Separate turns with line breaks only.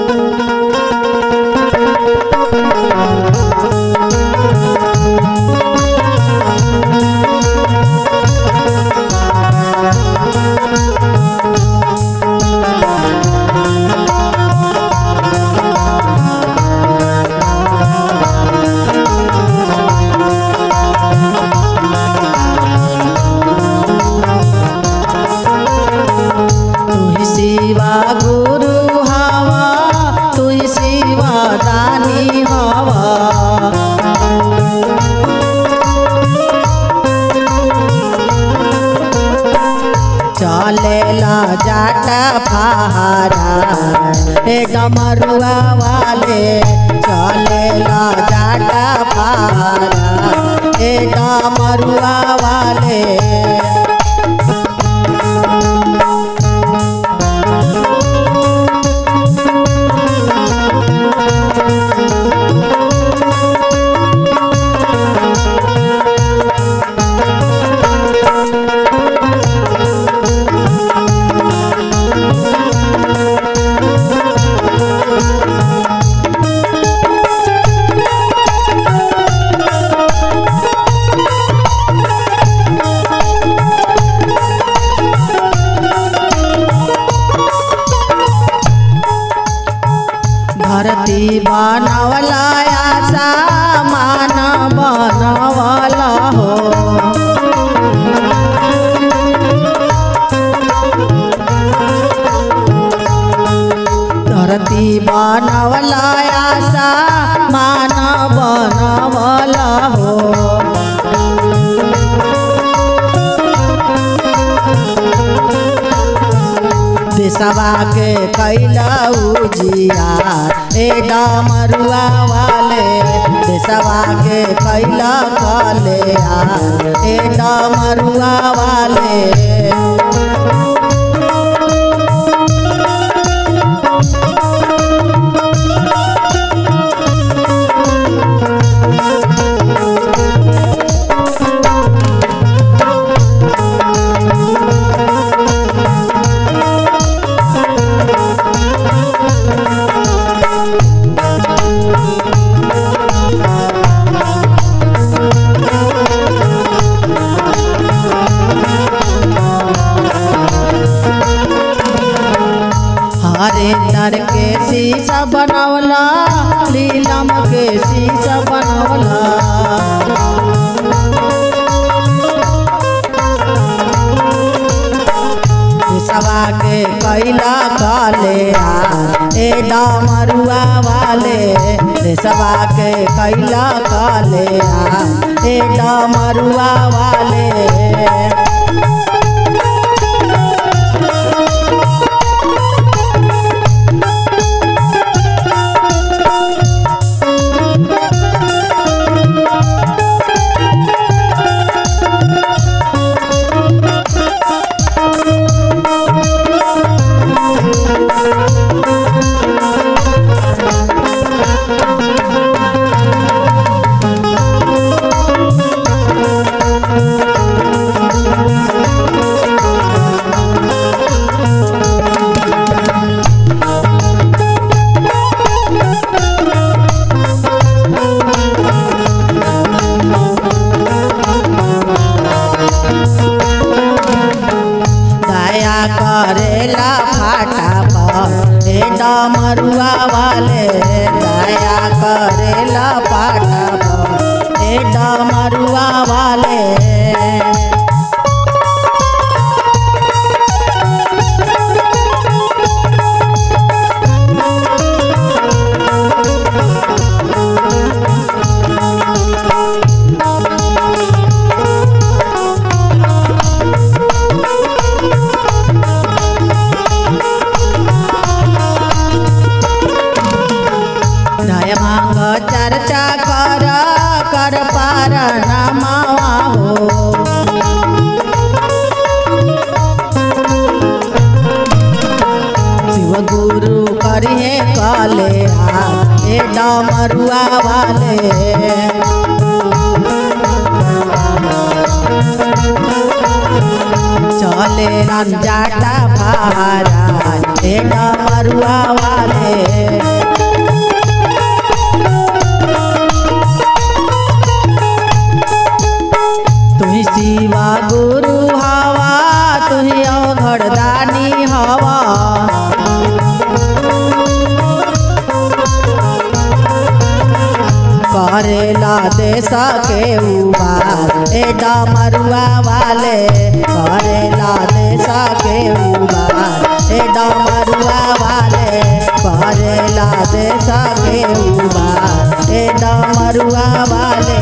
चलेला जाटा पहाड़ा हे डमरुआ वाले चलेला जाटा पहाड़ा हे डमरुआ वाले धरती बनवला आशा मान बनवला हो धरती बनवला आशा मान बनवला हो देशवा के कैला उजियार ए डमरुआ वाले देशवा के कैला कल्याण ए डमरुआ वाले हरिंदर के शीशा बनवला लीलम के शीशा बनवला देशवा के कैला कल्याण ए डमरुआ वाले देशवा के कैला कल्याण ए डमरुआ वाले करेला फाटा पर हे डमरुआ वाले दया करेला फाटा पर हे डमरुआ वाले मांग चर्चा कर पार नमावा हो शिव गुरु करिए काले हे डमरुआ वाले चले जाटा पहाड़ा हे डमरुआ वाले के उबार ए डमरुआ वाले करेला देश के उबार ए डमरुआ वाले करेला देश के उबार ए डमरुआ वाले